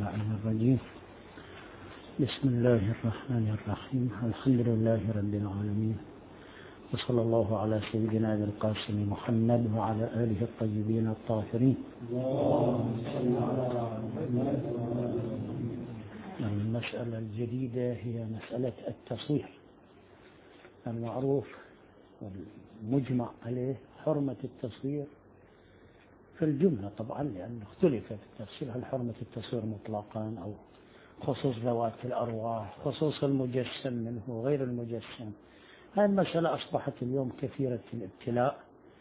اللعين الرجيم. بسم الله الرحمن الرحيم. الحمد لله رب العالمين، وصلى الله على سيدنا أبي القاسم محمد وعلى آله الطيبين الطاهرين. المسألة الجديدة هي مسألة التصوير. المعروف والمجمع عليه حرمة التصوير في الجملة طبعا، لأنه اختلف في التفصيل، هل حرمة التصوير مطلقا أو خصوص ذوات الأرواح، خصوص المجسم منه وغير المجسم. هذه المسألة أصبحت اليوم كثيرة الابتلاء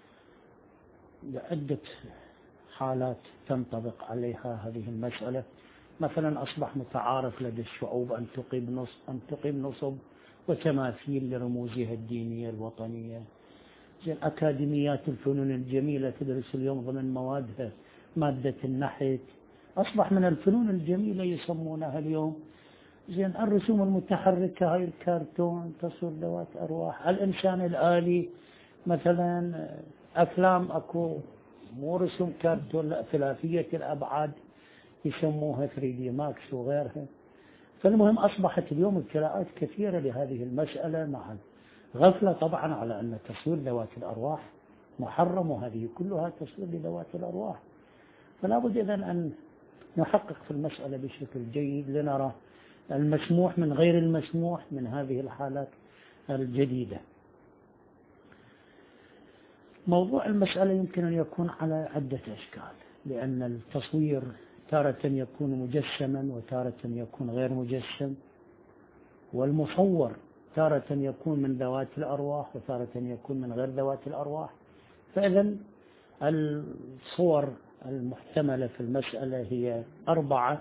بعدة حالات تنطبق عليها هذه المسألة. مثلا أصبح متعارف لدى الشعوب أن تقيم نصب وتماثيل لرموزها الدينية الوطنية. أكاديميات الفنون الجميلة تدرس اليوم ضمن موادها مادة النحت، أصبح من الفنون الجميلة يسمونها اليوم. الرسوم المتحركة، هاي الكرتون، تصوير ذوات أرواح، الإنسان الآلي، مثلا أفلام أكو مو رسوم كرتون، لا ثلاثية الأبعاد يسموها 3D ماكس وغيرها. فالمهم أصبحت اليوم ابتلاءات كثيرة لهذه المسألة، مع غفلة طبعا على أن تصوير ذوات الأرواح محرم، وهذه كلها تصوير لذوات الأرواح. فلا بد إذن أن نحقق في المسألة بشكل جيد لنرى المسموح من غير المسموح من هذه الحالات الجديدة. موضوع المسألة يمكن أن يكون على عدة أشكال، لأن التصوير تارة يكون مجسما وتارة يكون غير مجسم، والمصور تارة يكون من ذوات الأرواح وتارة يكون من غير ذوات الأرواح. فإذن الصور المحتملة في المسألة هي 4،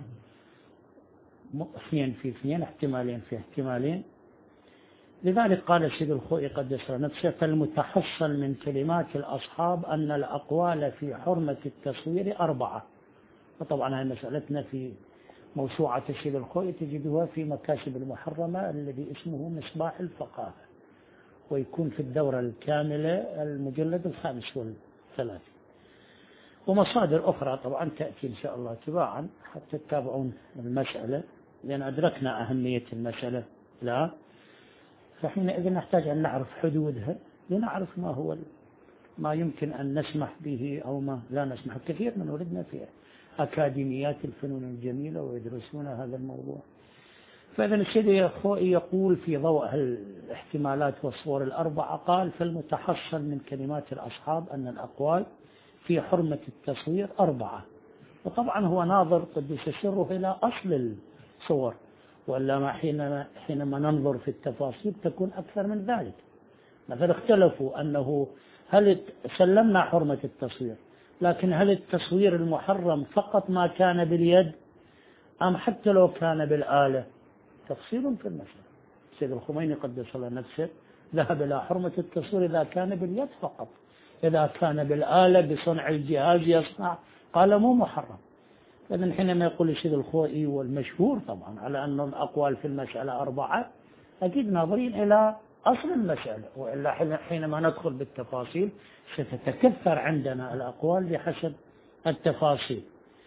2 في 2، احتمالين في احتمالين. لذلك قال سيد الخوئي قدس نفسه: فالمتحصل من كلمات الأصحاب أن الأقوال في حرمة التصوير 4. وطبعا هذه مسألتنا في موسوعة السيد الخوئي تجدها في مكاسب المحرمة الذي اسمه مصباح الفقاهة، ويكون في الدورة الكاملة المجلد 35. ومصادر أخرى طبعا تأتي إن شاء الله تباعا حتى تتابعون المسألة، لأن أدركنا أهمية المسألة. لا، فحينئذ نحتاج أن نعرف حدودها لنعرف ما هو ما يمكن أن نسمح به أو ما لا نسمح. كثير من ولدنا في أكاديميات الفنون الجميلة ويدرسون هذا الموضوع. فإذا السيد الخوئي يقول في ضوء الاحتمالات والصور 4، قال: فالمتحصل من كلمات الأصحاب أن الأقوال في حرمة التصوير 4. وطبعا هو ناظر قدس سره إلى أصل الصور، وإلا حينما ننظر في التفاصيل تكون أكثر من ذلك. مثلا اختلفوا أنه هل سلمنا حرمة التصوير، لكن هل التصوير المحرم فقط ما كان باليد أم حتى لو كان بالآلة؟ تفصيل في المسألة. سيد الخميني قدس الله نفسه ذهب إلى حرمة التصوير إذا كان باليد فقط. إذا كان بالآلة بصنع الجهاز يصنع، قال مو محرم. لأن حينما يقول سيد الخوئي والمشهور طبعا على أن الأقوال في المسألة 4، أكيد ناظرين إلى أصل المسألة، وإلا حينما ندخل بالتفاصيل ستتكثر عندنا الأقوال بحسب التفاصيل.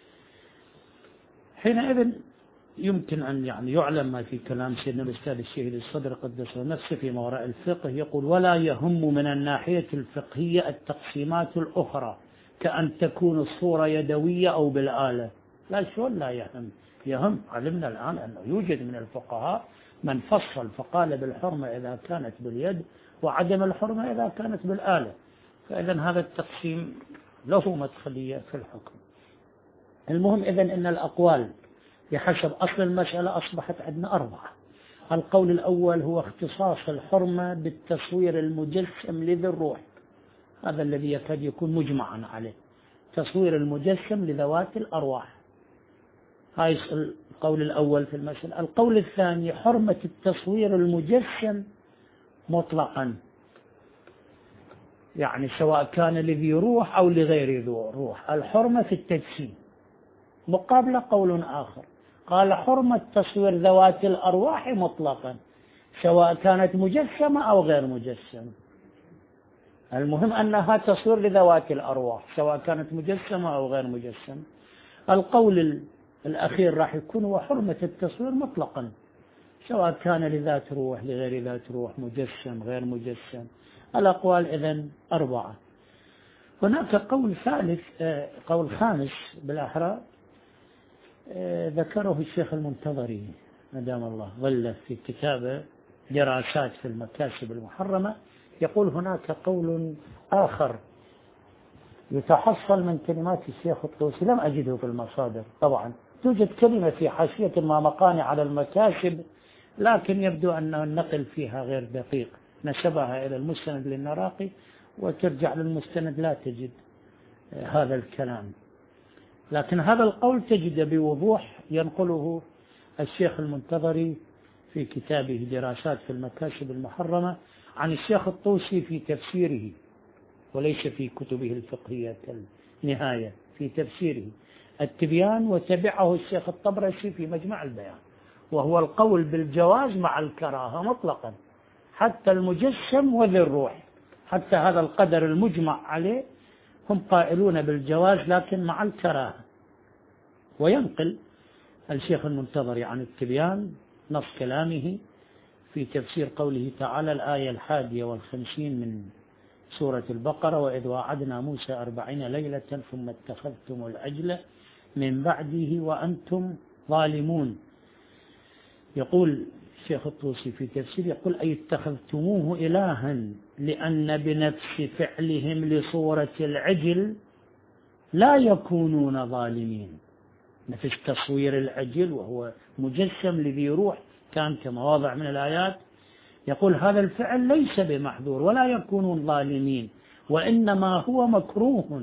حينئذ يمكن أن يعلم ما في كلام سيدنا الأستاذ الشهيد الصدر قدس نفسه في ما وراء الفقه. يقول: ولا يهم من الناحية الفقهية التقسيمات الأخرى، كأن تكون الصورة يدوية أو بالآلة. لا، شلون لا يهم؟ يهم. علمنا الآن أنه يوجد من الفقهاء من فصل فقال بالحرمة إذا كانت باليد، وعدم الحرمة إذا كانت بالآلة. فإذا هذا التقسيم له مدخلية في الحكم. المهم إذن أن الأقوال بحسب أصل المسألة أصبحت عندنا 4. القول الأول هو اختصاص الحرمة بالتصوير المجسم لذي الروح، هذا الذي يكاد يكون مجمعا عليه، تصوير المجسم لذوات الأرواح. هاي القول الأول في المسألة. القول الثاني حرمة التصوير المجسم مطلقا، يعني سواء كان لذي روح أو لغير ذي روح، الحرمة في التجسيم. مقابل قول آخر قال: حرمة تصوير ذوات الأرواح مطلقا، سواء كانت مجسمة أو غير مجسمة. المهم أنها تصوير لذوات الأرواح سواء كانت مجسمة أو غير مجسمة. القول الأخير راح يكون هو حرمة التصوير مطلقا، سواء كان لذات روح لغير ذات روح، مجسم غير مجسم. الأقوال إذن 4. هناك قول ثالث، قول خامس بالأحرى، ذكره الشيخ المنتظري مدام الله ظله في كتابه دراسات في المكاسب المحرمة. يقول هناك قول آخر يتحصل من كلمات الشيخ الطوسي، لم أجده في المصادر طبعا. توجد كلمة في حاشية ما مقانع على المكاسب، لكن يبدو أن النقل فيها غير دقيق، نسبها إلى المستند للنراقي وترجع للمستند لا تجد هذا الكلام. لكن هذا القول تجد بوضوح ينقله الشيخ المنتظري في كتابه دراسات في المكاسب المحرمة عن الشيخ الطوسي في تفسيره، وليس في كتبه الفقهية كالنهاية، في تفسيره التبيان. وتبعه الشيخ الطبرسي في مجمع البيان، وهو القول بالجواز مع الكراهة مطلقا، حتى المجسم وذي الروح، حتى هذا القدر المجمع عليه هم قائلون بالجواز لكن مع الكراهة. وينقل الشيخ المنتظري عن التبيان نص كلامه في تفسير قوله تعالى الآية 51 من سورة البقرة: وإذ وعدنا موسى 40 ليلة ثم اتخذتم العجل من بعده وأنتم ظالمون. يقول الشيخ الطوسي في تفسير، يقول أي اتخذتموه إلها لأن بنفس فعلهم لصورة العجل لا يكونون ظالمين. نفس تصوير العجل وهو مجسم لذي روح كان كمواضع من الآيات، يقول هذا الفعل ليس بمحظور ولا يكونون ظالمين، وإنما هو مكروه.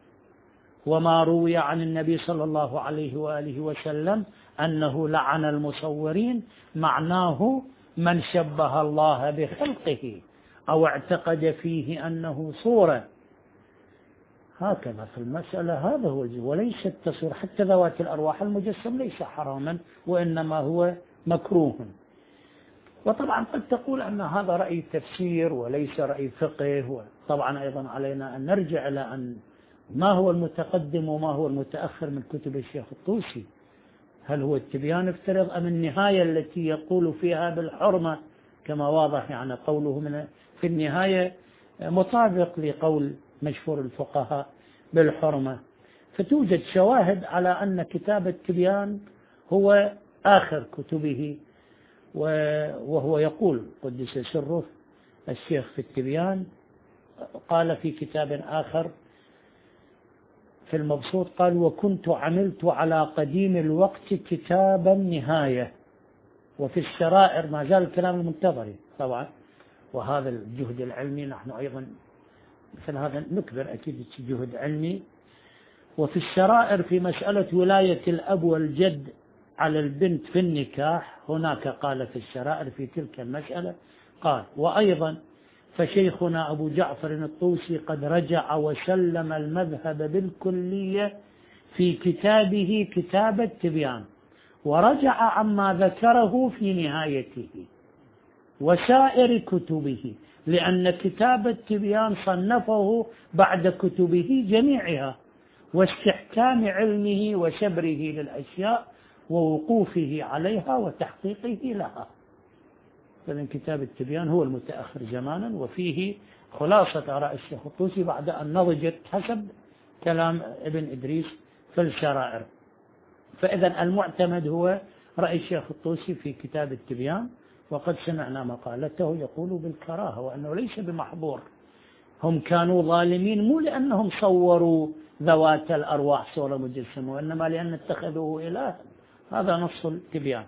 وما روي عن النبي صلى الله عليه وآله وسلم أنه لعن المصورين معناه من شبه الله بخلقه أو اعتقد فيه أنه صورة. هكذا في المسألة هذا هو الجو، وليس التصوير. حتى ذوات الأرواح المجسم ليس حراما وإنما هو مكروه. وطبعا قد تقول أن هذا رأي تفسير وليس رأي فقه، وطبعا أيضا علينا أن نرجع إلى أن ما هو المتقدم وما هو المتأخر من كتب الشيخ الطوسي. هل هو التبيان افترض أم النهاية التي يقول فيها بالحرمة كما واضح؟ يعني قوله في النهاية مطابق لقول مشهور الفقهاء بالحرمة. فتوجد شواهد على أن كتاب التبيان هو آخر كتبه، وهو يقول قدس سره الشيخ في التبيان، قال في كتاب آخر في المبسوط قال: وكنت عملت على قديم الوقت كتاب النهاية. وفي السرائر ما زال الكلام المنتظري طبعا، وهذا الجهد العلمي نحن أيضا مثل هذا نكبر أكيد جهد علمي. وفي السرائر في مسألة ولاية الأب والجد على البنت في النكاح، هناك قال في السرائر في تلك المسألة قال: وأيضا فشيخنا أبو جعفر الطوسي قد رجع وسلم المذهب بالكلية في كتابه كتاب التبيان، ورجع عما ذكره في نهايته وسائر كتبه، لأن كتاب التبيان صنفه بعد كتبه جميعها، واستحكام علمه وشبره للأشياء ووقوفه عليها وتحقيقه لها. فمن كتاب التبيان هو المتأخر زمانا، وفيه خلاصة آراء الشيخ الطوسي بعد أن نضجت حسب كلام ابن إدريس في السرائر. فإذا المعتمد هو رأي الشيخ الطوسي في كتاب التبيان، وقد سمعنا مقالته يقول بالكراهة وأنه ليس بمحظور. هم كانوا ظالمين مو لأنهم صوروا ذوات الأرواح صورة مجسمة، وإنما لأن اتخذوه إله. هذا نص التبيان.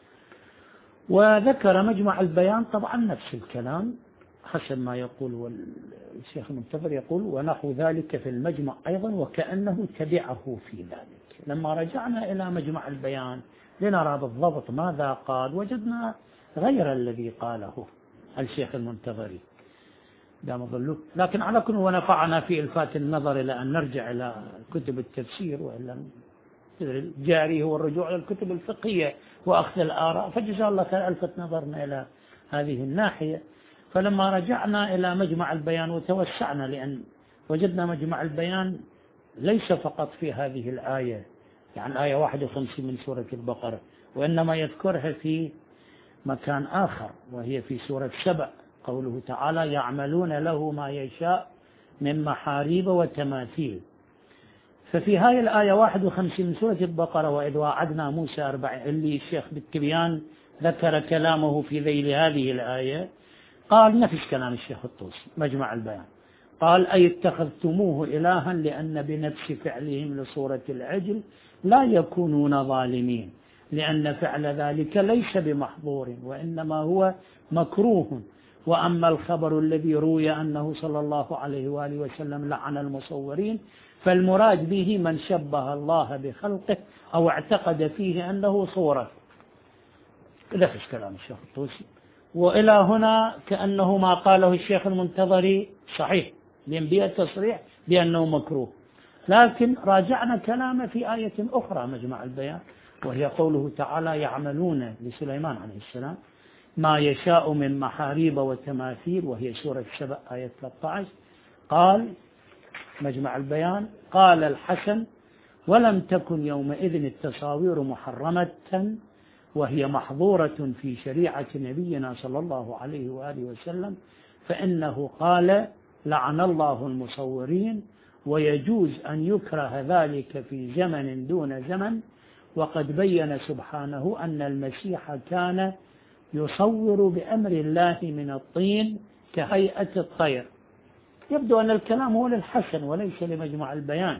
وذكر مجمع البيان طبعا نفس الكلام حسب ما يقول الشيخ المنتظر، يقول: ونحو ذلك في المجمع أيضا وكأنه تبعه في ذلك. لما رجعنا إلى مجمع البيان لنرى بالضبط ماذا قال، وجدنا غير الذي قاله الشيخ المنتظري دام ظله. لكن على كل ونفعنا في إلفات النظر إلى أن نرجع إلى كتب التفسير، وإلا الجاري هو الرجوع إلى الكتب الفقهية وأخذ الآراء، فجزا الله خير ألفت نظرنا إلى هذه الناحية. فلما رجعنا إلى مجمع البيان وتوسعنا، لأن وجدنا مجمع البيان ليس فقط في هذه الآية يعني آية 51 من سورة البقرة، وإنما يذكرها في مكان آخر وهي في سورة سبأ، قوله تعالى يعملون له ما يشاء من محاريب وتماثيل. ففي هذه الآية 51 من سورة البقرة وإذ واعدنا موسى 40 اللي الشيخ بالتبيان ذكر كلامه في ذيل هذه الآية، قال نفس كلام الشيخ الطوسي مجمع البيان، قال أي اتخذتموه إلها لأن بنفس فعلهم لصورة العجل لا يكونون ظالمين، لأن فعل ذلك ليس بمحظور وإنما هو مكروه. وأما الخبر الذي روي أنه صلى الله عليه وآله وسلم لعن المصورين فالمراد به من شبه الله بخلقه أو اعتقد فيه أنه صورة. نفس كلام الشيخ الطوسي. وإلى هنا كأنه ما قاله الشيخ المنتظري صحيح، ينبغي التصريح بأنه مكروه، لكن راجعنا كلامه في آية أخرى مجمع البيان، وهي قوله تعالى يعملون لسليمان عليه السلام ما يشاء من محاريب وتماثيل، وهي سورة سبأ آية 13. قال مجمع البيان قال الحسن ولم تكن يومئذ التصاوير محرمة وهي محظورة في شريعة نبينا صلى الله عليه وآله وسلم، فإنه قال لعن الله المصورين ويجوز أن يكره ذلك في زمن دون زمن، وقد بين سبحانه أن المسيح كان يصور بأمر الله من الطين كهيئة الطير. يبدو أن الكلام هو للحسن وليس لمجمع البيان،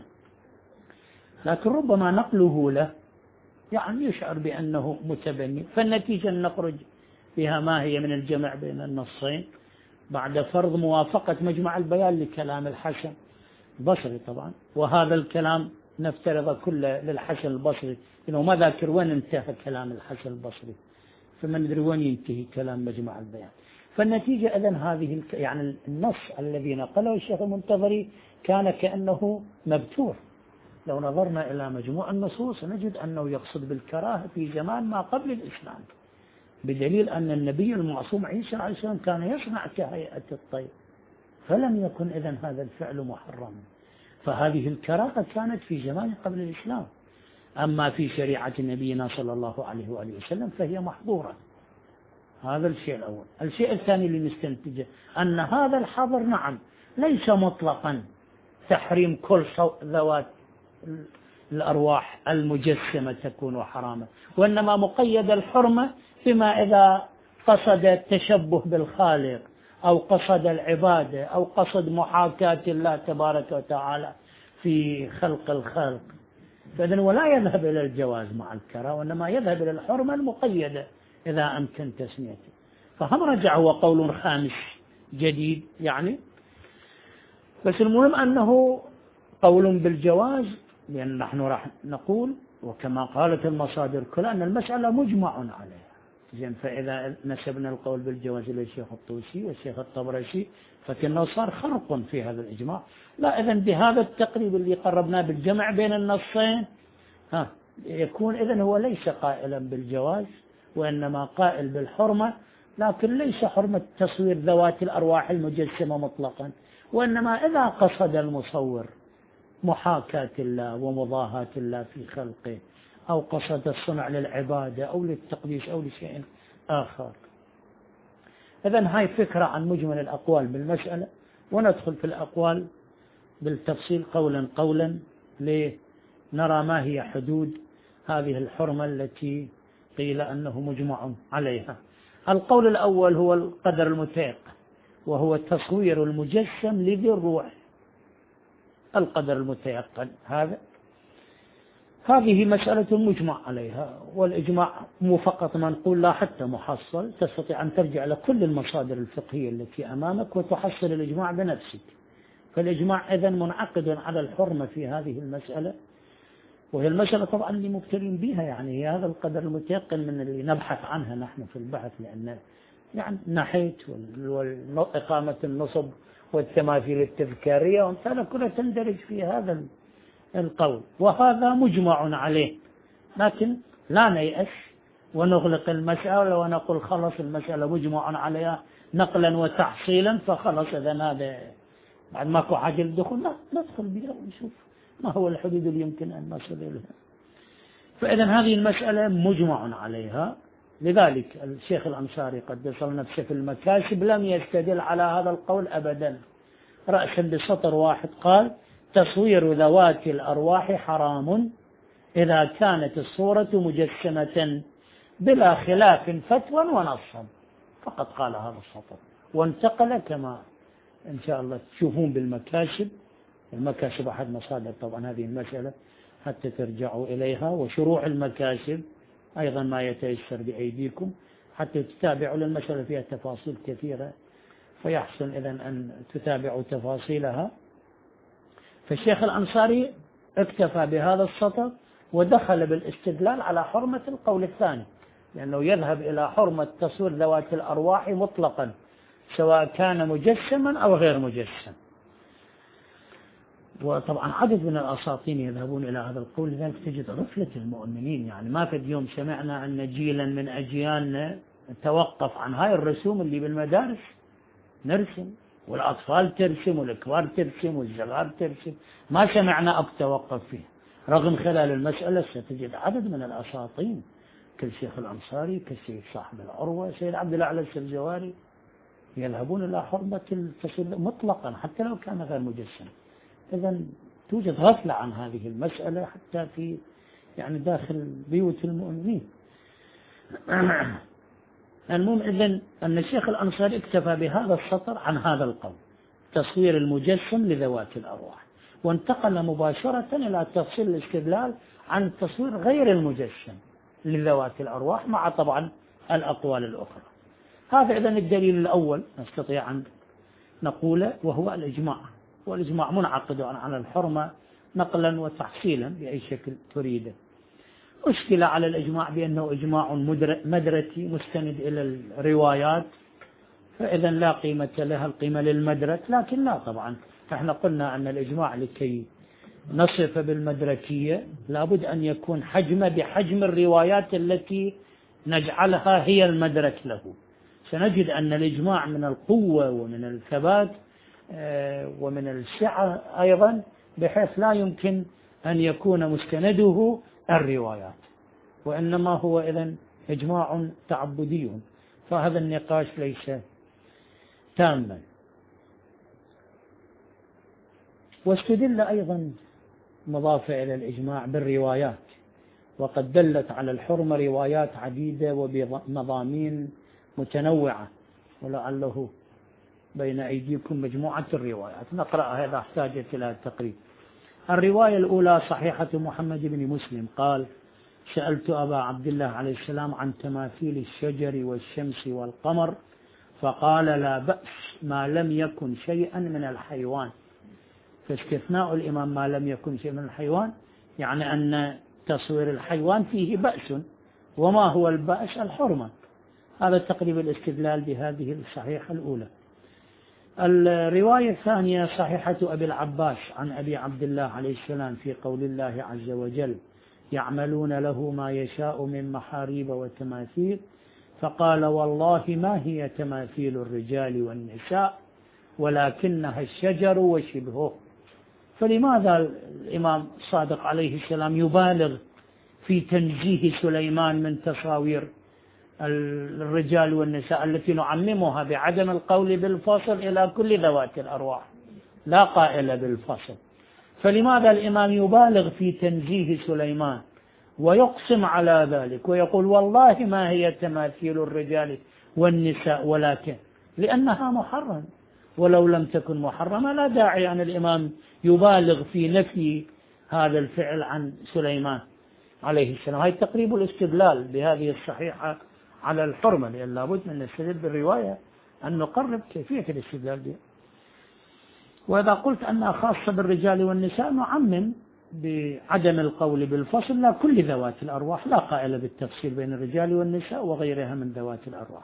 لكن ربما نقله له يعني يشعر بأنه متبني، فالنتيجة نخرج بها ما هي من الجمع بين النصين بعد فرض موافقة مجمع البيان لكلام الحسن البصري طبعا، وهذا الكلام نفترض كله للحسن البصري، إنه ما ذاكر وين انتهى كلام الحسن البصري، فما ندري وين ينتهي كلام مجمع البيان. فالنتيجة إذن هذه يعني النص الذي نقله الشيخ المنتظري كان كأنه مبتور. لو نظرنا إلى مجموع النصوص نجد أنه يقصد بالكراهة في زمان ما قبل الإسلام، بدليل أن النبي المعصوم عيسى عليه السلام كان يصنع كهيئة الطير، فلم يكن إذن هذا الفعل محرما، فهذه الكراهة كانت في زمان قبل الإسلام. أما في شريعة نبينا صلى الله عليه وآله وسلم فهي محظورة. هذا الشيء الأول. الشيء الثاني اللي نستنتجه أن هذا الحظر نعم ليس مطلقا تحريم كل ذوات الأرواح المجسمة تكون حراما، وإنما مقيد الحرمة بما إذا قصد التشبه بالخالق أو قصد العبادة أو قصد محاكاة الله تبارك وتعالى في خلق الخلق، فإذن ولا يذهب إلى الجواز مع الكراهة، وإنما يذهب إلى الحرمة المقيدة إذا أمكن تسميته. فهم رجع هو قول خامس جديد يعني، بس المهم أنه قول بالجواز، لأن نحن راح نقول وكما قالت المصادر كلها أن المسألة مجمع عليها. زين، فإذا نسبنا القول بالجواز للشيخ الطوسي والشيخ الطبرسي فكأنه صار خرق في هذا الإجماع. لا، إذن بهذا التقريب اللي قربناه بالجمع بين النصين يكون إذن هو ليس قائلا بالجواز وإنما قائل بالحرمة، لكن ليس حرمة تصوير ذوات الأرواح المجسمة مطلقا، وإنما إذا قصد المصور محاكاة الله ومضاهاة الله في خلقه أو قصد الصنع للعبادة أو للتقديس أو لشيء آخر. إذن هاي فكرة عن مجمل الأقوال بالمسألة، وندخل في الأقوال بالتفصيل قولا قولا لنرى ما هي حدود هذه الحرمة التي قيل أنه مجمع عليها. القول الأول هو القدر المتيقن، وهو تصوير المجسم لذي الروح. القدر المتيقن هذه مسألة مجمع عليها، والإجماع مو فقط منقول لا حتى محصل، تستطيع أن ترجع لكل المصادر الفقهية التي أمامك وتحصل الإجماع بنفسك. فالإجماع إذن منعقد على الحرمة في هذه المسألة، وهي المسألة طبعا اللي مبتلين بها، يعني هي هذا القدر المتيقن من اللي نبحث عنها نحن في البحث، لأن يعني نحيت وإقامة النصب والتماثيل التذكارية وامثالها كلها تندرج في هذا القول، وهذا مجمع عليه. لكن لا نيأس ونغلق المسألة ونقول خلص المسألة مجمع عليها نقلا وتحصيلا فخلص إذن هذا بعد ماكو حاجة للدخول، لا ندخل بها ونشوف ما هو الحدود اللي يمكن أن نصل إليها. فإذا هذه المسألة مجمع عليها. لذلك الشيخ الأنصاري قدس نفسه في المكاسب لم يستدل على هذا القول أبدا، رأسا بسطر واحد قال: تصوير ذوات الأرواح حرام إذا كانت الصورة مجسمة بلا خلاف فتوى ونصا. فقط قال هذا السطر، وانتقل كما إن شاء الله تشوفون بالمكاسب. المكاسب أحد مصادر طبعا هذه المسألة حتى ترجعوا إليها، وشروع المكاسب أيضا ما يتيسر بأيديكم حتى تتابعوا للمسألة فيها تفاصيل كثيرة، فيحسن إذن أن تتابعوا تفاصيلها. فالشيخ الأنصاري اكتفى بهذا السطر ودخل بالاستدلال على حرمة القول الثاني، لأنه يذهب إلى حرمة تصوير ذوات الأرواح مطلقا سواء كان مجسما أو غير مجسم. وطبعا عدد من الأساطين يذهبون إلى هذا القول، لذلك تجد غفلة المؤمنين. يعني ما في يوم سمعنا أن جيلا من أجيالنا توقف عن هاي الرسوم اللي بالمدارس نرسم، والأطفال ترسم والكبار ترسم والصغار ترسم، ما سمعنا أب توقف فيه. رغم خلال المسألة ستجد عدد من الأساطين كالشيخ الأنصاري، كالسيد صاحب العروة، سيد عبد الأعلى السبزواري، يذهبون إلى حرمة التصوير مطلقا حتى لو كان غير مجسم. إذن توجد غفلة عن هذه المسألة حتى في يعني داخل بيوت المؤمنين. المهم إذن أن الشيخ الأنصاري اكتفى بهذا السطر عن هذا القول، تصوير المجسم لذوات الأرواح، وانتقل مباشرة إلى تفصيل الاستدلال عن تصوير غير المجسم لذوات الأرواح مع طبعا الأقوال الأخرى. هذا إذن الدليل الأول نستطيع أن نقوله، وهو الإجماع. والإجماع منعقد على الحرمة نقلا وتحصيلا بأي شكل تريده. أشكل على الإجماع بأنه إجماع مدركي مستند إلى الروايات، فإذا لا قيمة لها القيمة للمدرك. لكن لا، طبعا احنا قلنا أن الإجماع لكي نصف بالمدركية لابد أن يكون حجمه بحجم الروايات التي نجعلها هي المدرك له. سنجد أن الإجماع من القوة ومن الثبات ومن السعة أيضا، بحيث لا يمكن أن يكون مستنده الروايات، وإنما هو إذن إجماع تعبدي، فهذا النقاش ليس تاما. واستدل أيضا مضافة إلى الإجماع بالروايات، وقد دلت على الحرمة روايات عديدة وبمضامين متنوعة، ولعله بين أيديكم مجموعة الروايات نقرأها إذا احتاجت إلى التقريب. الرواية الأولى صحيحة محمد بن مسلم قال: سألت أبا عبد الله عليه السلام عن تماثيل الشجر والشمس والقمر فقال: لا بأس ما لم يكن شيئا من الحيوان. فاستثناء الإمام ما لم يكن شيئا من الحيوان يعني أن تصوير الحيوان فيه بأس، وما هو البأس؟ الحرمة. هذا تقريب الاستدلال بهذه الصحيحة الأولى. الرواية الثانية صحيحة أبي العباس عن أبي عبد الله عليه السلام في قول الله عز وجل: يعملون له ما يشاء من محاريب وتماثيل، فقال: والله ما هي تماثيل الرجال والنساء ولكنها الشجر وشبهه. فلماذا الإمام الصادق عليه السلام يبالغ في تنزيه سليمان من تصاوير الرجال والنساء التي نعممها بعدم القول بالفصل إلى كل ذوات الأرواح، لا قائل بالفصل؟ فلماذا الإمام يبالغ في تنزيه سليمان ويقسم على ذلك ويقول: والله ما هي تماثيل الرجال والنساء ولكن؟ لأنها محرم، ولو لم تكن محرمة لا داعي أن الإمام يبالغ في نفي هذا الفعل عن سليمان عليه السلام. هاي تقريب الاستدلال بهذه الصحيحة على الحرمة، لأن لابد من الاستدلال بالرواية أن نقرب كيفية الاستدلال بها. وإذا قلت أنها خاصة بالرجال والنساء نعمم بعدم القول بالفصل لا كل ذوات الأرواح، لا قائل بالتفصيل بين الرجال والنساء وغيرها من ذوات الأرواح.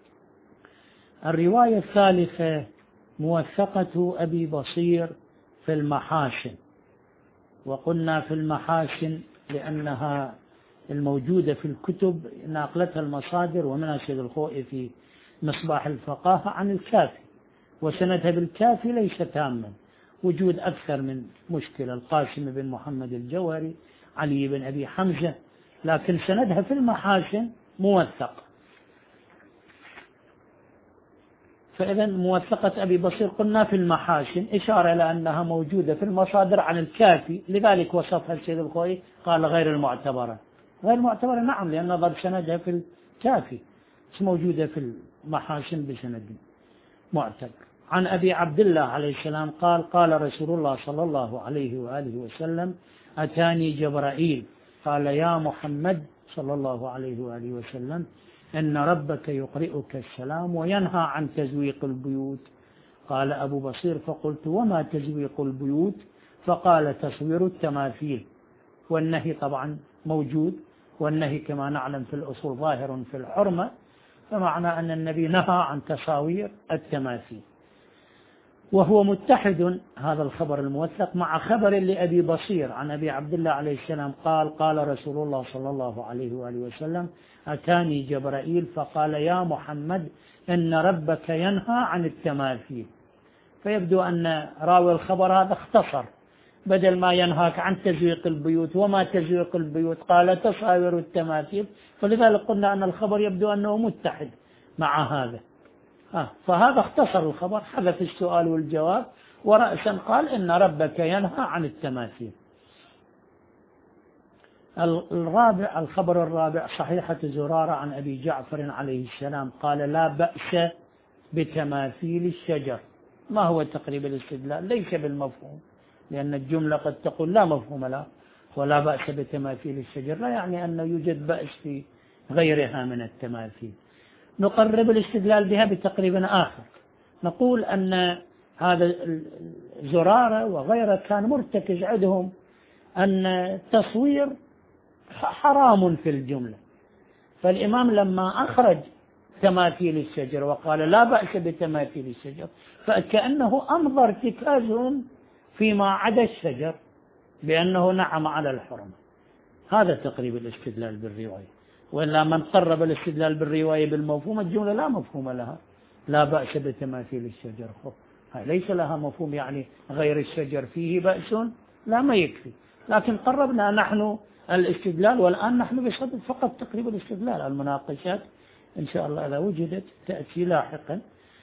الرواية الثالثة موثقة أبي بصير في المحاسن، وقلنا في المحاسن لأنها الموجودة في الكتب ناقلتها المصادر، ومنها سيد الخوئي في مصباح الفقاهة عن الكافي، وسندها بالكافي ليس تاما، وجود أكثر من مشكلة: القاسم بن محمد الجوهري، علي بن أبي حمزة، لكن سندها في المحاسن موثق. فإذا موثقة أبي بصير قلنا في المحاسن، إشارة إلى أنها موجودة في المصادر عن الكافي، لذلك وصفها السيد الخوئي قال غير المعتبرة. غير المعتبرة نعم، لأن ظل سندها في الكافي، مش موجودة في المحاسن بسند معتبر. عن أبي عبد الله عليه السلام قال قال رسول الله صلى الله عليه وآله وسلم أتاني جبرائيل قال يا محمد صلى الله عليه وآله وسلم إن ربك يقرئك السلام وينهى عن تزويق البيوت. قال أبو بصير فقلت وما تزويق البيوت؟ فقال تصوير التماثيل. والنهي طبعا موجود، والنهي كما نعلم في الأصول ظاهر في الحرمة، فمعنى أن النبي نهى عن تصاوير التماثيل. وهو متحد هذا الخبر الموثق مع خبر لأبي بصير عن أبي عبد الله عليه السلام قال قال رسول الله صلى الله عليه وآله وسلم أتاني جبرائيل فقال يا محمد إن ربك ينهى عن التماثيل. فيبدو أن راوي الخبر هذا اختصر، بدل ما ينهاك عن تزويق البيوت وما تزويق البيوت قال تصاوير التماثيل، ولذلك قلنا أن الخبر يبدو أنه متحد مع هذا. فهذا اختصر الخبر، حذف السؤال والجواب، ورأسا قال إن ربك ينهى عن التماثيل. الخبر الرابع صحيحة زرارة عن أبي جعفر عليه السلام قال لا بأس بتماثيل الشجر. ما هو تقريب الاستدلال؟ ليس بالمفهوم، لأن الجملة قد تقول لا مفهوم لها، ولا بأس بتماثيل الشجر لا يعني أنه يوجد بأس في غيرها من التماثيل. نقرب الاستدلال بها بتقريب آخر، نقول أن هذا زرارة وغيره كان مرتكز عندهم أن التصوير حرام في الجملة، فالإمام لما أخرج تماثيل الشجر وقال لا بأس بتماثيل الشجر فكأنه أمضى ارتكازهم فيما عدا الشجر بأنه نعم على الحرمة. هذا تقريب الاستدلال بالرواية، وإلا من قرب الاستدلال بالرواية بالمفهوم الجملة لا مفهوم لها، لا بأس بتماثيل الشجر، ليس لها مفهوم يعني غير الشجر فيه بأس، لا ما يكفي. لكن قربنا نحن الاستدلال، والآن نحن بصدد فقط تقريب الاستدلال، المناقشات إن شاء الله إذا وجدت تأتي لاحقا.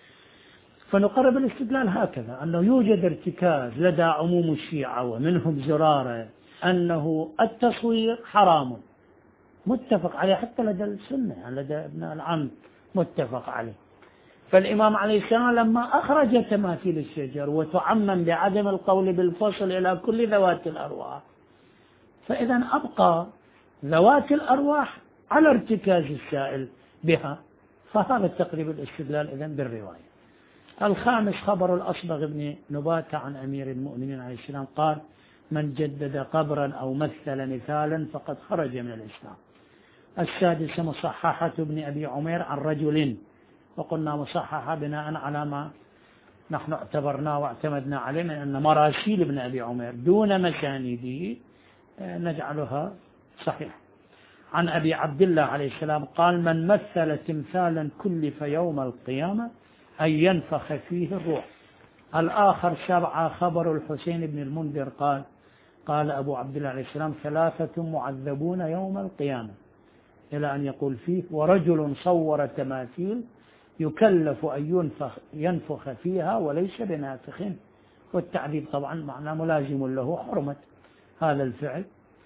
فنقرب الاستدلال هكذا، أنه يوجد ارتكاز لدى عموم الشيعة ومنهم زرارة أنه التصوير حرام متفق عليه حتى لدى السنة، يعني لدى ابن العم متفق عليه. فالإمام عليه السلام لما أخرج تماثيل الشجر وتعمم بعدم القول بالفصل إلى كل ذوات الأرواح، فإذا أبقى ذوات الأرواح على ارتكاز السائل بها، فهذا تقريب الاستدلال إذن بالرواية. الخامس خبر الأصبغ بن نباتة عن أمير المؤمنين عليه السلام قال من جدد قبرا أو مثل مثالا فقد خرج من الإسلام. السادس مصححة ابن أبي عمير عن رجل، وقلنا مصححة بناء على ما نحن اعتبرناه واعتمدنا عليه من أن مراسيل ابن أبي عمير دون مسانيده نجعلها صحيحة. عن أبي عبد الله عليه السلام قال من مثل تمثالا كلف يوم القيامة أن ينفخ فيه الروح. الآخر 7 خبر الحسين بن المنذر قال أبو عبد الله عليه السلام 3 معذبون يوم القيامة، إلى أن يقول فيه ورجل صور تماثيل يكلف أن ينفخ فيها وليس بنافخ، والتعذيب طبعا معناه ملازم له حرمة هذا الفعل.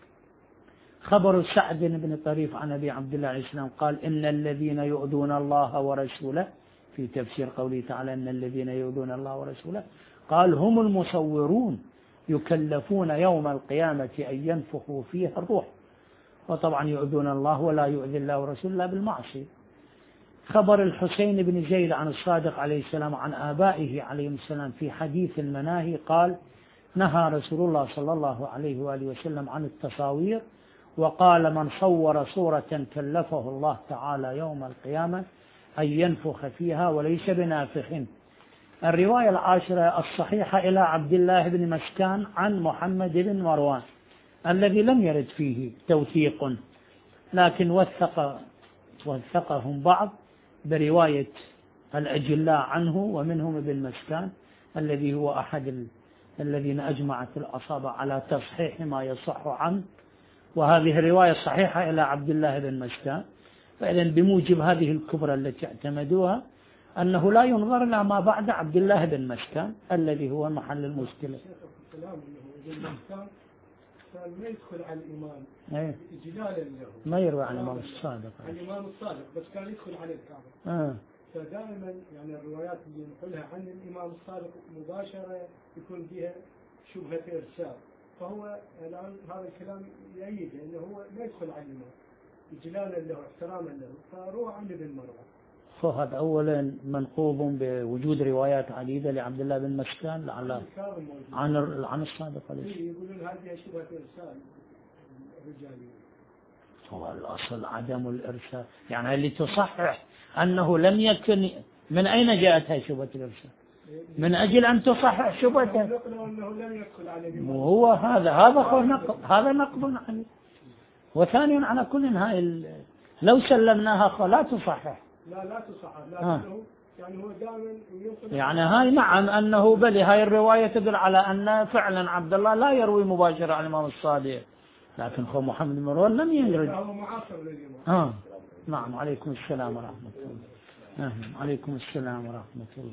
خبر سعد بن طريف عن أبي عبد الله عليه السلام قال إن الذين يؤذون الله ورسوله، في تفسير قوله تعالى إن الذين يؤذون الله ورسوله، قال هم المصورون يكلفون يوم القيامة أن ينفخوا فيها الروح، وطبعا يؤذون الله ولا يؤذي الله ورسوله إلا بالمعصية. خبر الحسين بن زيد عن الصادق عليه السلام عن آبائه عليهم السلام في حديث المناهي قال نهى رسول الله صلى الله عليه وآله وسلم عن التصاوير، وقال من صور صورة كلفه الله تعالى يوم القيامة أن ينفخ فيها وليس بنافخ. الرواية 10 الصحيحة إلى عبد الله بن مسكان عن محمد بن مروان الذي لم يرد فيه توثيق، لكن وثقهم بعض برواية الأجلاء عنه، ومنهم ابن مسكان الذي هو أحد الذين أجمعت الأصابع على تصحيح ما يصح عنه، وهذه الرواية صحيحة إلى عبد الله بن مسكان. فإذا بموجب هذه الكبرى التي اعتمدوها أنه لا ينظر إلى ما بعد عبد الله بن مسكان الذي هو محل المشكلة. كان ما يدخل على الإمام إجلالا له، ما يروي عن الإمام الصادق، عن الإمام الصادق، بس كان يدخل على الكعبة. فدائما يعني الروايات اللي نقولها عن الإمام الصادق مباشرة يكون فيها شبهة إرسال، فهو الآن هذا الكلام يؤيد أنه هو ما يدخل على الإمام إجلالا له احتراما له، فروى عن ابن مروان. فهذا أولا منقوض بوجود روايات عديدة لعبد الله بن مسكان عن الصادق عليه. يقولون هذه شبهة إرسال الرجالي. هو الأصل عدم الإرسال، يعني اللي تصحح أنه لم يكن. من أين جاءت هذه شبهة الإرسال؟ من أجل أن تصحح شبهته. وهو هذا نقض عليه. وثانيا على كل هاي لو سلمناها لا تصحح. لا تصحح، لكنه يعني هو دائما يعني هاي نعم أنه بلي هاي الرواية تدل على أن فعلا عبد الله لا يروي مباشرة عن الإمام الصادق، لكن هو محمد بن مروان لم يدرج. هو معاصر للإمام. نعم. عليكم السلام ورحمة الله. عليكم السلام ورحمة الله.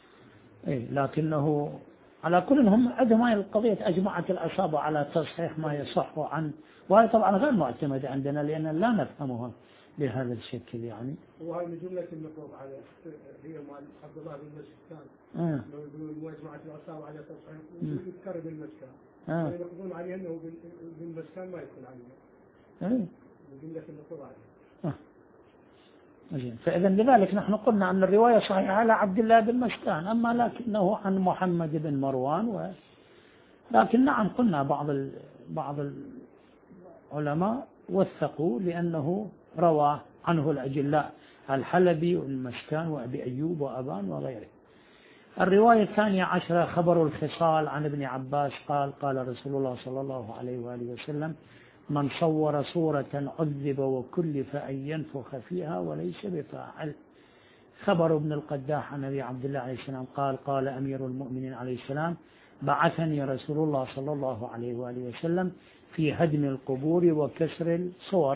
لكنه على كل هم عندهم هاي القضية أجمعت الأصابع على تصحيح ما يصح عن، وهي طبعا غير معتمدة عندنا لأن لا نفهمها بهذا الشكل يعني. وهي من جملة النقوض على هي مال عبد الله بن مسكان. لو يقولون مجموعة الأصابع على تصحيح يذكر بالمسكان. يقولون عليه أنه بالمسكان ما يدخل عليه. من جملة النقوض عليه. فإذا لذلك نحن قلنا أن الرواية صحيحة على عبد الله بن مسكان، أما لكنه عن محمد بن مروان لكن نعم قلنا بعض العلماء وثقوا لأنه روى عنه الأجلاء الحلبي والمسكان وأبي أيوب وأبان وغيره. الرواية الثانية عشرة خبر الخصال عن ابن عباس قال قال رسول الله صلى الله عليه وآله وسلم: من صور صورة عذب وكلف أن ينفخ فيها وليس بفاعل. خبر ابن القداح عن أبي عبد الله عليه السلام قال قال أمير المؤمنين عليه السلام: بعثني رسول الله صلى الله عليه وآله وسلم في هدم القبور وكسر الصور.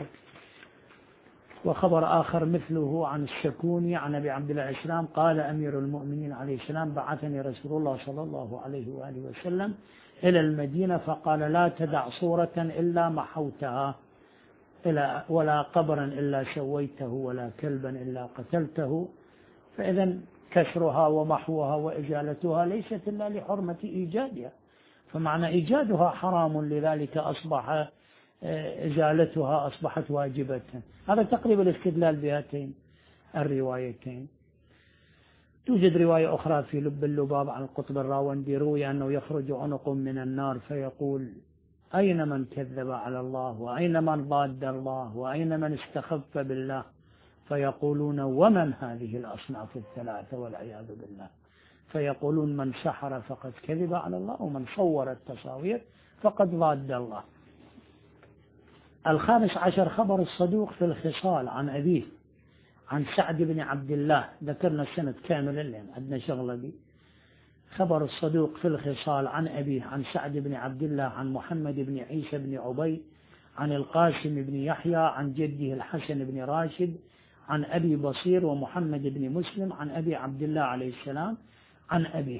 وخبر آخر مثله عن الشكوني عن أبي عبد الله عليه السلام قال أمير المؤمنين عليه السلام: بعثني رسول الله صلى الله عليه وآله وسلم إلى المدينة فقال: لا تدع صورة إلا محوتها، ولا قبرا إلا سويته، ولا كلبا إلا قتلته. فإذا كسرها ومحوها وإزالتها ليست إلا لحرمة إيجادها، فمعنى إيجادها حرام، لذلك أصبح إزالتها أصبحت واجبة. هذا تقريبا الاستدلال بهاتين الروايتين. توجد رواية أخرى في لب اللباب عن القطب الراوندي روي أنه يخرج عنق من النار فيقول: أين من كذب على الله، وأين من ضاد الله، وأين من استخف بالله؟ فيقولون: ومن هذه الأصناف الثلاثة والعياذ بالله؟ فيقولون: من سحر فقد كذب على الله، ومن صور التصاوير فقد ضاد الله. الخامس عشر خبر الصدوق في الخصال عن أبيه عن سعد بن عبد الله. ذكرنا السنة كاملة لأن عندنا شغلة بي. خبر الصدوق في الخصال عن أبيه عن سعد بن عبد الله عن محمد بن عيسى بن عبي عن القاسم بن يحيى عن جده الحسن بن راشد عن أبي بصير ومحمد بن مسلم عن أبي عبد الله عليه السلام عن أبيه.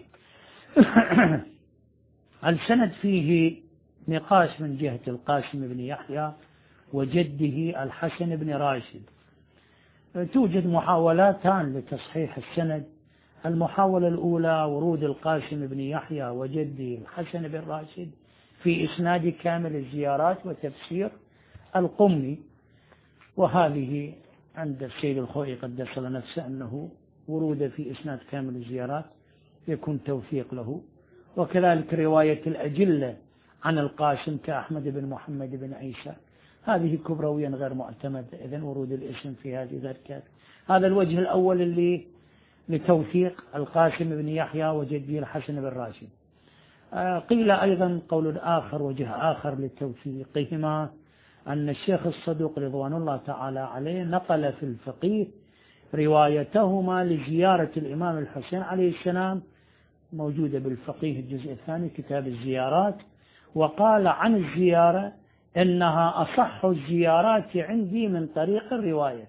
السند فيه نقاش من جهة القاسم بن يحيى وجده الحسن بن راشد. توجد محاولاتان لتصحيح السند. المحاولة الأولى ورود القاسم بن يحيى وجده الحسن بن راشد في إسناد كامل الزيارات وتفسير القمي، وهذه عند السيد الخوئي قدس الله نفسه أنه ورود في إسناد كامل الزيارات يكون توثيق له. وكذلك رواية الأجلة عن القاسم كأحمد بن محمد بن عيسى، هذه كبرويا غير معتمد، إذن ورود الاسم في هذه ذلك. هذا الوجه الأول اللي لتوثيق القاسم بن يحيى وجده الحسن بن راشد. قيل أيضا قول آخر وجه آخر لتوثيقهما أن الشيخ الصدوق رضوان الله تعالى عليه نقل في الفقيه روايتهما لزيارة الإمام الحسين عليه السلام، موجودة بالفقيه الجزء الثاني كتاب الزيارات، وقال عن الزيارة إنها أصح الزيارات عندي من طريق الرواية.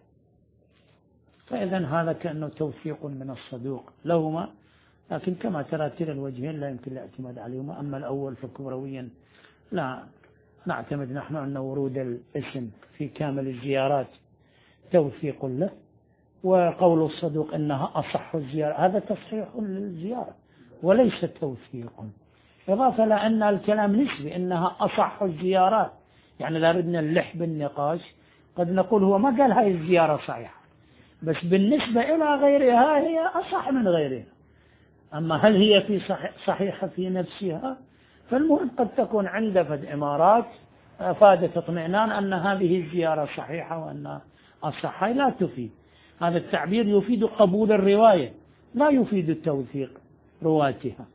فإذا هذا كأنه توثيق من الصدوق لهما، لكن كما ترى كلا الوجهين لا يمكن الاعتماد عليهما. أما الأول فكبرويا لا نعتمد نحن أن ورود الاسم في كامل الزيارات توثيق له، وقول الصدوق إنها أصح الزيارة هذا تصحيح للزيارة وليس توثيق، إضافة لأن الكلام نسبي، إنها أصح الزيارات، يعني لا ردنا نلح بالنقاش قد نقول هو ما قال هاي الزيارة صحيحة، بس بالنسبة إلى غيرها هي أصح من غيرها. أما هل هي في صحيحة في نفسها؟ فالمهم قد تكون عند فد إمارات أفادت اطمئنان أن هذه الزيارة صحيحة وأن الصحة لا تفيد. هذا التعبير يفيد قبول الرواية لا يفيد توثيق رواتها.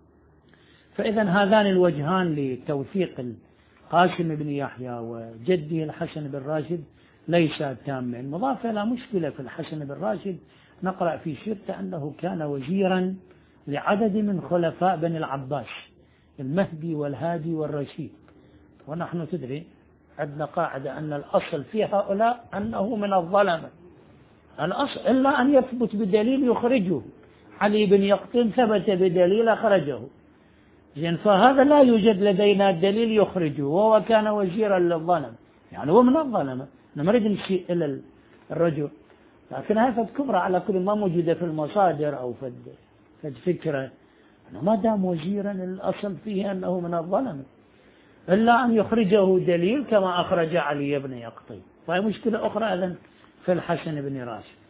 فإذا هذان الوجهان لتوثيق القاسم بن يحيى وجده الحسن بن راشد ليس تاما. مضافة إلى مشكلة في الحسن بن راشد، نقرأ في سيرته أنه كان وزيرا لعدد من خلفاء بني العباس، المهدي والهادي والرشيد، ونحن تدري عندنا قاعدة أن الأصل في هؤلاء أنه من الظلمة، الأصل إلا أن يثبت بدليل يخرجه. علي بن يقطن ثبت بدليل أخرجه، زين، فهذا لا يوجد لدينا دليل يخرجه، وهو كان وزيرا للظلم، يعني هو من الظلمة. نريد نشيء إلى الرجل، لكن هذا كبرى على كل ما موجودة في المصادر أو في الفكرة، ما دام وزيرا الأصل فيه أنه من الظلمة، إلا أن يخرجه دليل كما أخرج علي بن يقطن. فهي مشكلة أخرى إذن في الحسن بن راشد.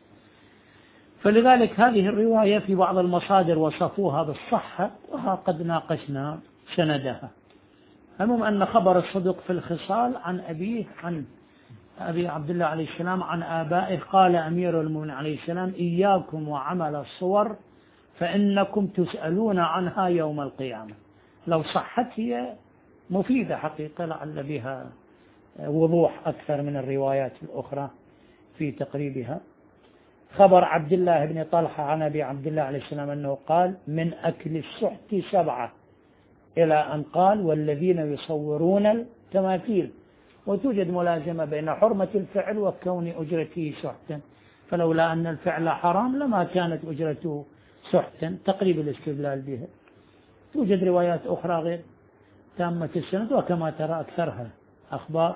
فلذلك هذه الرواية في بعض المصادر وصفوها بالصحة، وقد ناقشنا سندها. المهم أن خبر الصدوق في الخصال عن أبيه عن أبي عبد الله عليه السلام عن آبائه قال أمير المؤمنين عليه السلام: إياكم وعمل الصور فإنكم تسألون عنها يوم القيامة. لو صحت هي مفيدة حقيقة، لعل بها وضوح أكثر من الروايات الأخرى في تقريبها. خبر عبد الله بن طلحة عن أبي عبد الله عليه السلام أنه قال: من أكل السحت 7، إلى أن قال: والذين يصورون التماثيل. وتوجد ملازمة بين حرمة الفعل وكون أجرته سحتا، فلولا أن الفعل حرام لما كانت أجرته سحتا، تقريب الاستدلال بها. توجد روايات أخرى غير تامة السند، وكما ترى أكثرها أخبار.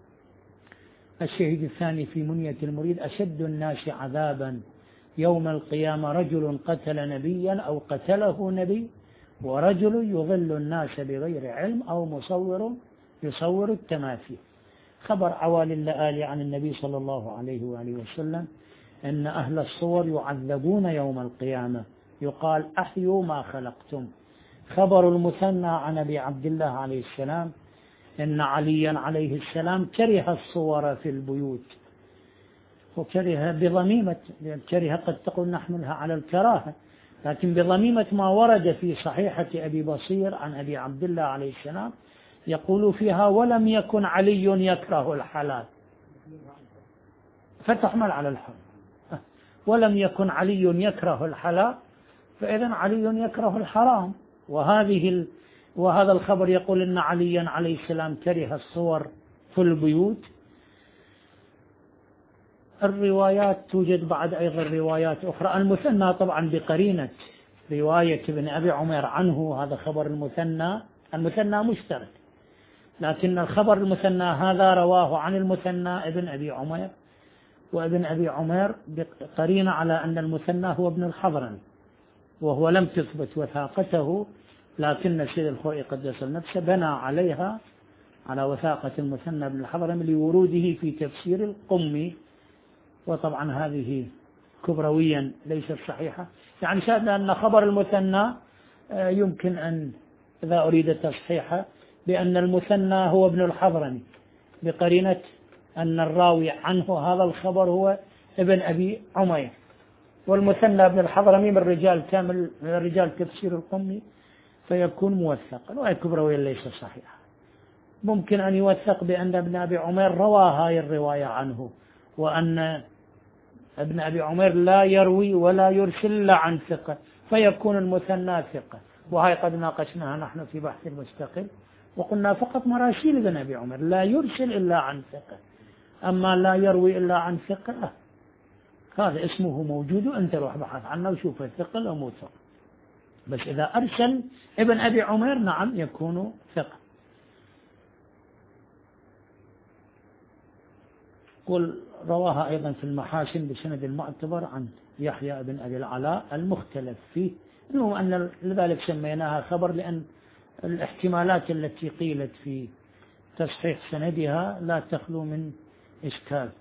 الشهيد الثاني في منية المريد: أشد الناس عذابا يوم القيامة رجل قتل نبيا أو قتله نبي، ورجل يضل الناس بغير علم، أو مصور يصور التماثيل. خبر عوالي اللآلي عن النبي صلى الله عليه وآله وسلم أن أهل الصور يعذبون يوم القيامة، يقال: أحيوا ما خلقتم. خبر المثنى عن أبي عبد الله عليه السلام إن عليا عليه السلام كره الصور في البيوت، وكره بضميمة، كره قد تقول نحملها على الكراهة، لكن بضميمة ما ورد في صحيحة أبي بصير عن أبي عبد الله عليه السلام يقول فيها: ولم يكن علي يكره الحلال، فتحمل على الحرام. ولم يكن علي يكره الحلال، فإذا علي يكره الحرام. وهذا الخبر يقول إن عليا عليه السلام كره الصور في البيوت. الروايات توجد بعد أيضا روايات أخرى. المثنى طبعا بقرينة رواية ابن أبي عمير عنه، هذا خبر المثنى مشترك، لكن الخبر المثنى هذا رواه عن المثنى ابن أبي عمير، وابن أبي عمير بقرينة على أن المثنى هو ابن الحضرمي، وهو لم تثبت وثاقته، لكن سيد الخوئي قدس نفسه بنى عليها على وثاقة المثنى ابن الحضرمي لوروده في تفسير القمي. وطبعا هذه كبرويا ليست صحيحة، يعني شاهدنا أن خبر المثنى يمكن أن إذا أريد تصحيحه بأن المثنى هو ابن الحضرمي، بقرينة أن الراوي عنه هذا الخبر هو ابن أبي عمير، والمثنى ابن الحضرمي من رجال تفسير القمي، فيكون موثقا. وهي كبرويا ليس صحيحة. ممكن أن يوثق بأن ابن أبي عمير روى هاي الرواية عنه، وأن ابن أبي عمير لا يروي ولا يرسل عن ثقة، فيكون المثنى ثقة. وهي قد ناقشناها نحن في بحث مستقل، وقلنا فقط مراسيل ابن أبي عمر، لا يرسل إلا عن ثقة، أما لا يروي إلا عن ثقة هذا اسمه موجود، وأنت روح بحث عنه وشوف ثقل أو مو ثقل. بس إذا أرسل ابن أبي عمر نعم يكون ثقة. قل رواها أيضا في المحاسن بسند المعتبر عن يحيى بن أبي العلاء المختلف فيه، إنه أن لذلك سميناها خبر، لأن الاحتمالات التي قيلت في تصحيح سندها لا تخلو من إشكال،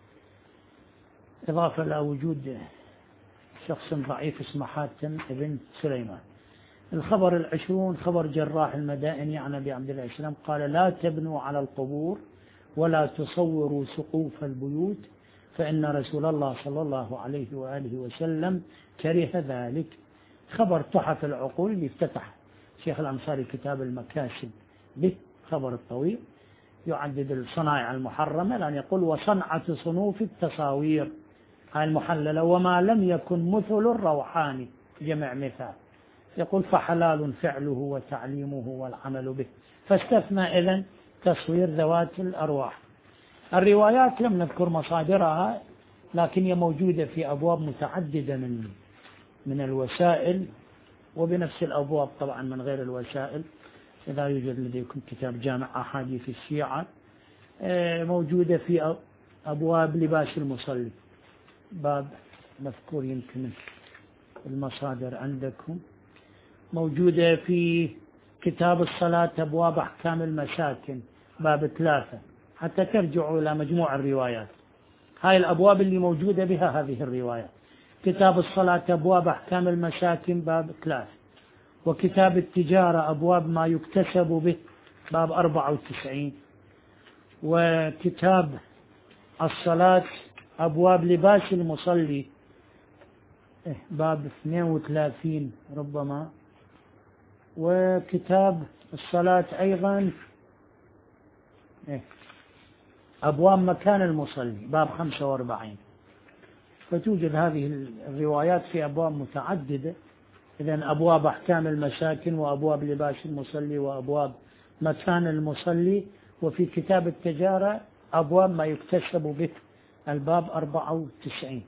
إضافة إلى وجود شخص ضعيف اسمه حاتم بن سليمان. الخبر 20 خبر جراح المدائني عن أبي عبد الله السلام قال: لا تبنوا على القبور ولا تصوروا سقوف البيوت، فإن رسول الله صلى الله عليه وآله وسلم كره ذلك. خبر تحف العقول اللي افتتح شيخ الأنصاري كتاب المكاسب به، خبر الطويل يعدد الصنائع المحرمة، لأن يقول: وصنعة صنوف التصاوير هاي المحللة وما لم يكن مثل الروحاني جمع مثال، يقول: فحلال فعله وتعليمه والعمل به، فاستثنى إذن تصوير ذوات الأرواح. الروايات لم نذكر مصادرها، لكن هي موجودة في أبواب متعددة من الوسائل، وبنفس الأبواب طبعا من غير الوسائل. إذا يوجد لديكم كتاب جامع أحاديث الشيعة موجودة في أبواب لباس المصلي، باب مذكور يمكن المصادر عندكم، موجودة في كتاب الصلاة أبواب أحكام المساكن باب 3، حتى ترجعوا إلى مجموع الروايات. هاي الأبواب اللي موجودة بها هذه الروايات: كتاب الصلاة أبواب أحكام المساكن باب 3، وكتاب التجارة أبواب ما يكتسب به باب 94، وكتاب الصلاة أبواب لباس المصلي باب 32 ربما، وكتاب الصلاة أيضا أبواب مكان المصلي باب 45. فتوجد هذه الروايات في أبواب متعددة. إذن أبواب أحكام المساكن، وأبواب لباس المصلي، وأبواب مكان المصلي، وفي كتاب التجارة أبواب ما يكتسب به الباب 94.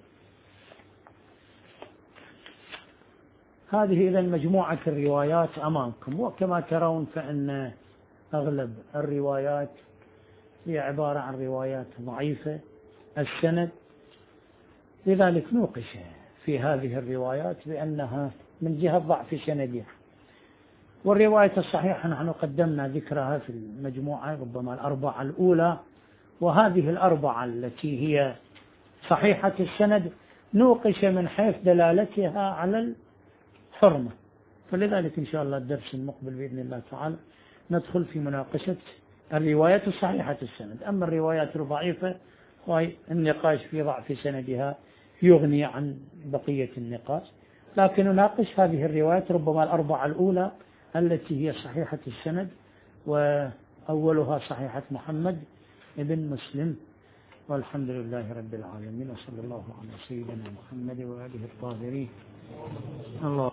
هذه إذن مجموعة الروايات أمامكم، وكما ترون فإن أغلب الروايات هي عبارة عن روايات ضعيفة السند، لذلك نوقش في هذه الروايات بأنها من جهة ضعف سندها. والرواية الصحيحة نحن قدمنا ذكرها في المجموعة ربما الأربعة الأولى، وهذه الأربعة التي هي صحيحة السند نوقش من حيث دلالتها على الحرمة. فلذلك إن شاء الله الدرس المقبل بإذن الله تعالى ندخل في مناقشة الروايات الصحيحة السند. أما الروايات الضعيفة والنقاش في ضعف سندها يغني عن بقية النقاش، لكن نناقش هذه الروايات ربما الأربعة الأولى التي هي صحيحة السند، وأولها صحيحة محمد ابن مسلم. والحمد لله رب العالمين، وصلى الله على سيدنا محمد وآله الطاهرين. الله